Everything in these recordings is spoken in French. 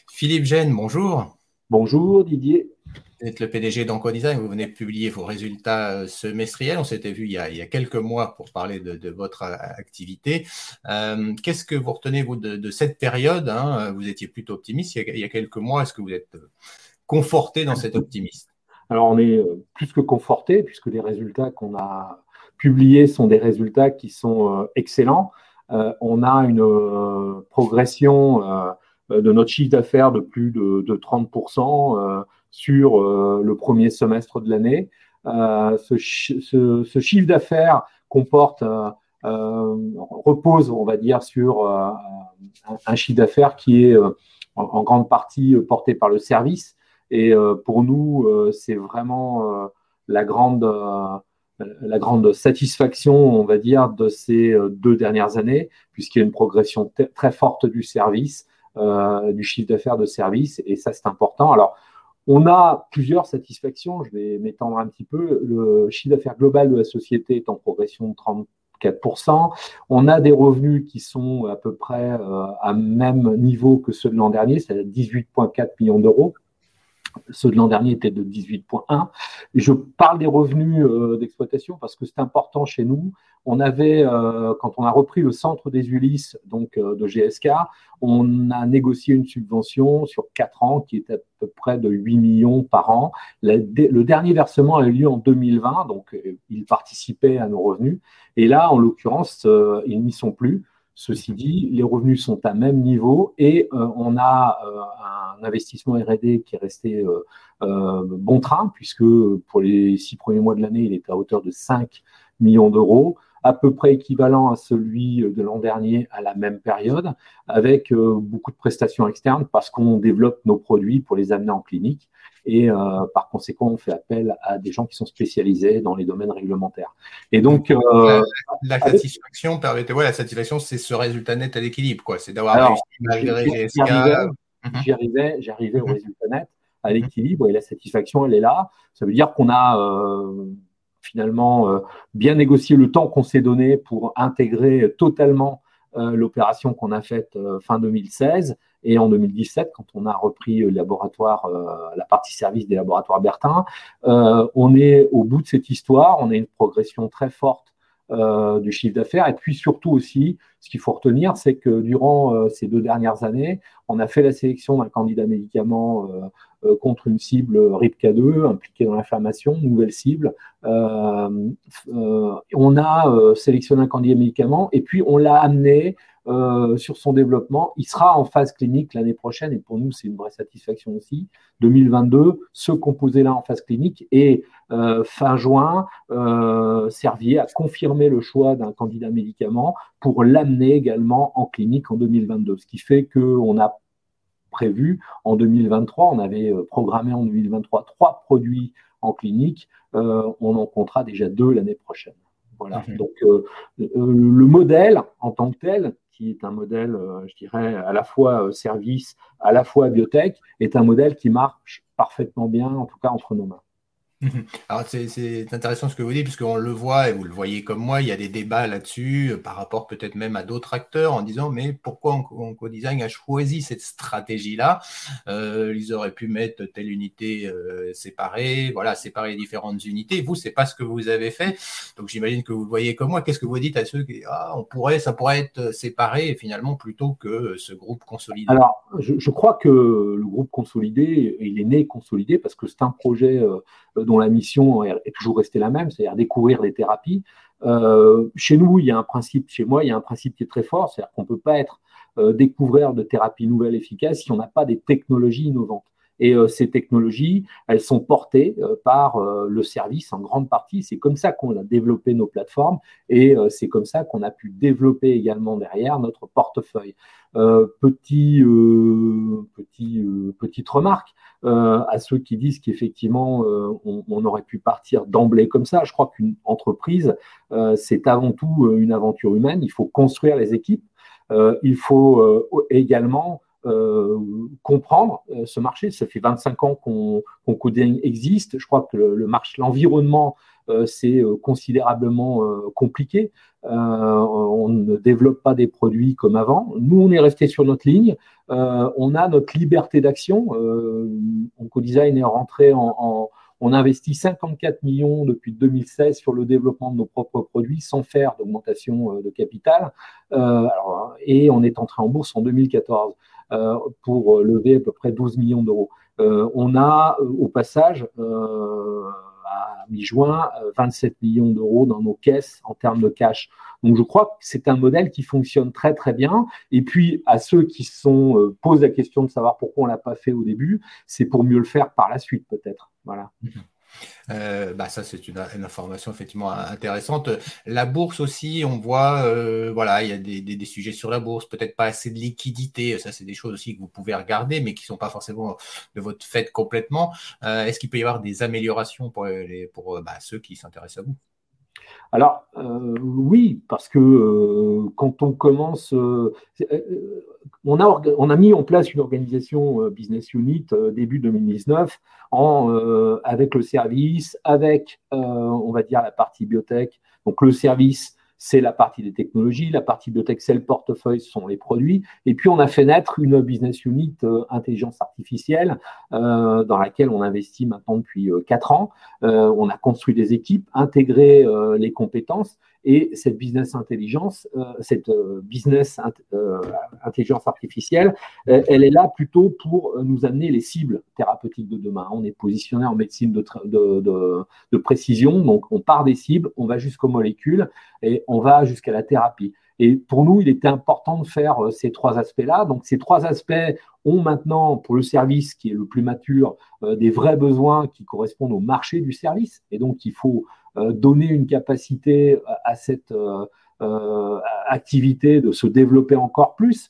Philippe Gène, bonjour. Bonjour Didier. Vous êtes le PDG d'EncoDesign. Vous venez de publier vos résultats semestriels. On s'était vu il y a quelques mois pour parler de votre activité. Qu'est-ce que vous retenez, vous, de cette période, hein? Vous étiez plutôt optimiste il y a quelques mois. Est-ce que vous êtes conforté dans cet optimisme? Alors on est plus que conforté puisque les résultats qu'on a publiés sont des résultats qui sont excellents. On a une progression de notre chiffre d'affaires de plus de 30% sur le premier semestre de l'année. Ce chiffre d'affaires repose, on va dire, sur un chiffre d'affaires qui est en grande partie porté par le service. Et pour nous, c'est vraiment la grande satisfaction, on va dire, de ces 2 dernières années, puisqu'il y a une progression très forte du service, du chiffre d'affaires de service, et ça, c'est important. Alors, on a plusieurs satisfactions, je vais m'étendre un petit peu. Le chiffre d'affaires global de la société est en progression de 34%. On a des revenus qui sont à peu près à même niveau que ceux de l'an dernier, c'est-à-dire 18,4 millions d'euros. Ceux de l'an dernier étaient de 18,1. Je parle des revenus d'exploitation parce que c'est important chez nous. On avait, quand on a repris le centre des Ulysses, donc de GSK, on a négocié une subvention sur 4 ans qui est à peu près de 8 millions par an. Le dernier versement a eu lieu en 2020, donc il participait à nos revenus. Et là, en l'occurrence, ils n'y sont plus. Ceci dit, les revenus sont à même niveau et on a un investissement R&D qui est resté bon train, puisque pour les 6 premiers mois de l'année, il est à hauteur de 5 millions d'euros, à peu près équivalent à celui de l'an dernier à la même période, avec beaucoup de prestations externes parce qu'on développe nos produits pour les amener en clinique. Et par conséquent, on fait appel à des gens qui sont spécialisés dans les domaines réglementaires. Et donc, la satisfaction, permettez-moi, la satisfaction, c'est ce résultat net à l'équilibre, quoi. C'est d'avoir réussi malgré GSK. J'arrivais au résultat net, à l'équilibre, et la satisfaction, elle est là. Ça veut dire qu'on a finalement bien négocié le temps qu'on s'est donné pour intégrer totalement l'opération qu'on a faite fin 2016 et en 2017, quand on a repris le laboratoire, la partie service des laboratoires Bertin. On est au bout de cette histoire, on a une progression très forte du chiffre d'affaires. Et puis surtout aussi, ce qu'il faut retenir, c'est que durant ces 2 dernières années, on a fait la sélection d'un candidat médicament contre une cible RIPK2 impliquée dans l'inflammation, une nouvelle cible. On a sélectionné un candidat médicament et puis on l'a amené sur son développement. Il sera en phase clinique l'année prochaine et pour nous, c'est une vraie satisfaction aussi. 2022, ce composé-là en phase clinique et fin juin, Servier a confirmé le choix d'un candidat médicament pour l'amener également en clinique en 2022. Ce qui fait qu'on a prévu en 2023, on avait programmé en 2023 3 produits en clinique, on en comptera déjà 2 l'année prochaine. Voilà. Donc, le modèle en tant que tel, qui est un modèle, je dirais, à la fois service, à la fois biotech, est un modèle qui marche parfaitement bien, en tout cas entre nos mains. Alors, c'est intéressant ce que vous dites, puisqu'on le voit, et vous le voyez comme moi, il y a des débats là-dessus, par rapport peut-être même à d'autres acteurs, en disant, mais pourquoi EncoDesign a choisi cette stratégie-là? Ils auraient pu mettre telle unité séparée, voilà, séparer les différentes unités. Vous, c'est pas ce que vous avez fait. Donc, j'imagine que vous le voyez comme moi. Qu'est-ce que vous dites à ceux qui, ça pourrait être séparé, finalement, plutôt que ce groupe consolidé? Alors, je crois que le groupe consolidé, il est né consolidé parce que c'est un projet dont la mission est toujours restée la même, c'est-à-dire découvrir les thérapies. Chez nous, il y a un principe, chez moi, il y a un principe qui est très fort, c'est-à-dire qu'on ne peut pas être découvreur de thérapies nouvelles efficaces si on n'a pas des technologies innovantes. Et ces technologies, elles sont portées par le service en grande partie. C'est comme ça qu'on a développé nos plateformes et c'est comme ça qu'on a pu développer également derrière notre portefeuille. Petite remarque à ceux qui disent qu'effectivement on aurait pu partir d'emblée comme ça. Je crois qu'une entreprise, c'est avant tout une aventure humaine. Il faut construire les équipes. Il faut également comprendre ce marché. Ça fait 25 ans qu'EncoDesign existe. Je crois que l'environnement c'est considérablement compliqué. On ne développe pas des produits comme avant. Nous, on est resté sur notre ligne. on a notre liberté d'action. Oncodesign est rentré on investit 54 millions depuis 2016 sur le développement de nos propres produits sans faire d'augmentation de capital. Et on est entré en bourse en 2014 pour lever à peu près 12 millions d'euros. On a au passage, à mi-juin, 27 millions d'euros dans nos caisses en termes de cash. Donc je crois que c'est un modèle qui fonctionne très très bien. Et puis à ceux qui posent la question de savoir pourquoi on ne l'a pas fait au début, c'est pour mieux le faire par la suite peut-être. Voilà. Ça, c'est une information effectivement intéressante. La bourse aussi, on voit, voilà, il y a des sujets sur la bourse, peut-être pas assez de liquidité. Ça, c'est des choses aussi que vous pouvez regarder, mais qui ne sont pas forcément de votre fait complètement. Est-ce qu'il peut y avoir des améliorations pour ceux qui s'intéressent à vous? Alors, oui, parce que quand on commence, on a mis en place une organisation business unit début 2019 avec le service, avec, on va dire, la partie biotech. Donc, le service, c'est la partie des technologies, la partie biotech, c'est le portefeuille, ce sont les produits. Et puis, on a fait naître une business unit intelligence artificielle dans laquelle on investit maintenant depuis 4 ans. On a construit des équipes, intégré les compétences et cette business intelligence, intelligence artificielle, elle est là plutôt pour nous amener les cibles thérapeutiques de demain. On est positionné en médecine de précision, donc on part des cibles, on va jusqu'aux molécules et on va jusqu'à la thérapie. Et pour nous, il était important de faire ces 3 aspects-là. Donc, ces 3 aspects ont maintenant, pour le service qui est le plus mature, des vrais besoins qui correspondent au marché du service. Et donc, il faut donner une capacité à cette activité de se développer encore plus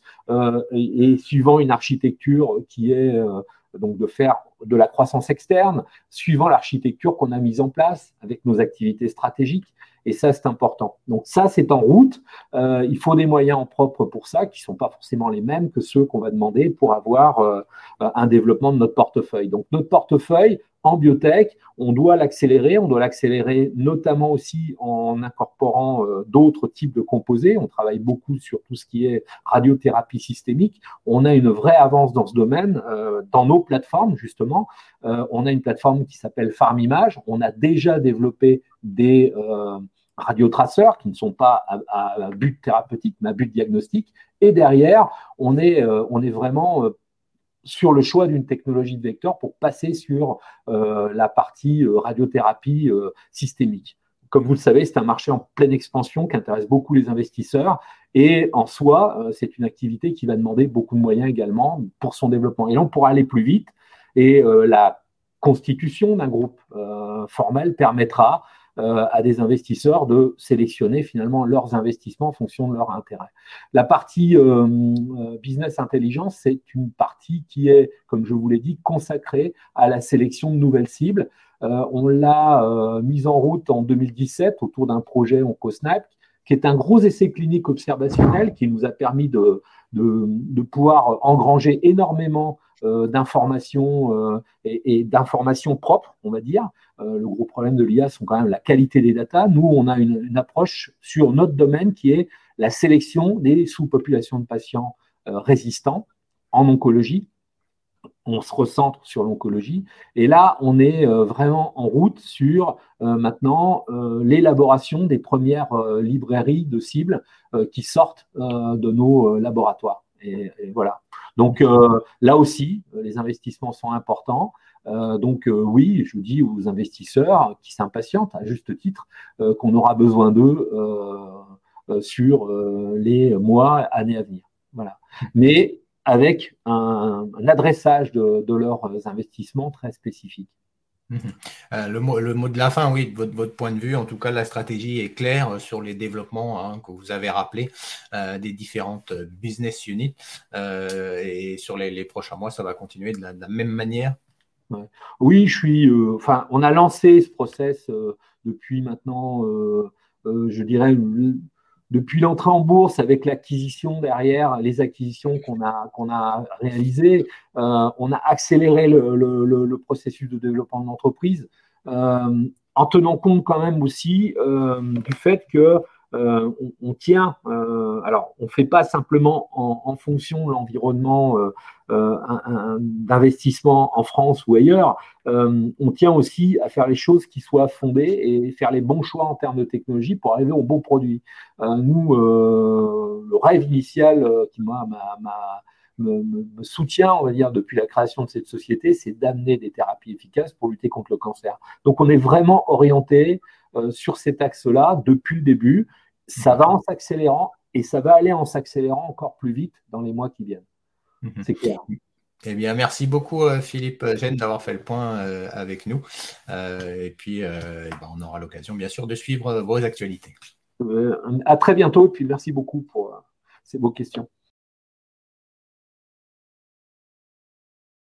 et suivant une architecture qui est donc de faire de la croissance externe, suivant l'architecture qu'on a mise en place avec nos activités stratégiques. Et ça, c'est important. Donc ça, c'est en route. Il faut des moyens en propre pour ça, qui ne sont pas forcément les mêmes que ceux qu'on va demander pour avoir un développement de notre portefeuille. Donc notre portefeuille, en biotech, on doit l'accélérer notamment aussi en incorporant d'autres types de composés. On travaille beaucoup sur tout ce qui est radiothérapie systémique. On a une vraie avance dans ce domaine, dans nos plateformes justement. On a une plateforme qui s'appelle PharmImage. On a déjà développé des radiotraceurs qui ne sont pas à but thérapeutique, mais à but diagnostique. Et derrière, on est vraiment sur le choix d'une technologie de vecteur pour passer sur la partie radiothérapie systémique. Comme vous le savez, c'est un marché en pleine expansion qui intéresse beaucoup les investisseurs et en soi, c'est une activité qui va demander beaucoup de moyens également pour son développement. Et là, on pourra aller plus vite et la constitution d'un groupe formel permettra à des investisseurs de sélectionner finalement leurs investissements en fonction de leur intérêt. La partie business intelligence, c'est une partie qui est, comme je vous l'ai dit, consacrée à la sélection de nouvelles cibles. On l'a mise en route en 2017 autour d'un projet OncoSnap, qui est un gros essai clinique observationnel qui nous a permis de pouvoir engranger énormément d'informations et d'informations propres, on va dire. Le gros problème de l'IA sont quand même la qualité des datas. Nous, on a une approche sur notre domaine qui est la sélection des sous-populations de patients résistants en oncologie. On se recentre sur l'oncologie. Et là, on est vraiment en route sur maintenant l'élaboration des premières librairies de cibles qui sortent de nos laboratoires. Et voilà. Donc là aussi, les investissements sont importants. Oui, je dis aux investisseurs qui s'impatientent à juste titre qu'on aura besoin d'eux sur les mois, années à venir. Voilà. Mais avec un adressage de leurs investissements très spécifique. Le mot de la fin, oui, de votre point de vue, en tout cas, la stratégie est claire sur les développements que vous avez rappelés des différentes business units et sur les prochains mois, ça va continuer de la même manière. Ouais. Oui, on a lancé ce process depuis maintenant, je dirais, depuis l'entrée en bourse avec l'acquisition derrière, les acquisitions qu'on a réalisées, on a accéléré le processus de développement de l'entreprise en tenant compte quand même aussi du fait que on tient alors, on ne fait pas simplement en fonction de l'environnement d'investissement en France ou ailleurs. On tient aussi à faire les choses qui soient fondées et faire les bons choix en termes de technologie pour arriver au bon produit. Nous, le rêve initial qui me soutient, on va dire, depuis la création de cette société, c'est d'amener des thérapies efficaces pour lutter contre le cancer. Donc, on est vraiment orienté sur cet axe-là depuis le début. Ça va en s'accélérant et ça va aller en s'accélérant encore plus vite dans les mois qui viennent. C'est clair. Eh bien, merci beaucoup, Philippe Gène, d'avoir fait le point avec nous. Et puis, ben, on aura l'occasion, bien sûr, de suivre vos actualités. À très bientôt et puis merci beaucoup pour vos questions.